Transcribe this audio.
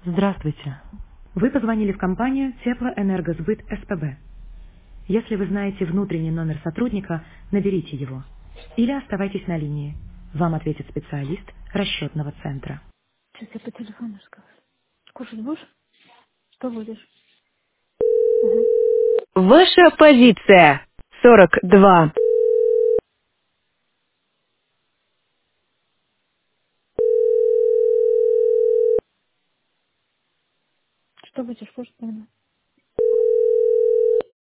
Здравствуйте. Вы позвонили в компанию Теплоэнергосбыт СПБ. Если вы знаете внутренний номер сотрудника, наберите его. Или оставайтесь на линии. Вам ответит специалист расчетного центра. Сейчас я по телефону скажу. Кушать будешь? Что будешь? Угу. Ваша позиция 42. Что будешь кушать тогда?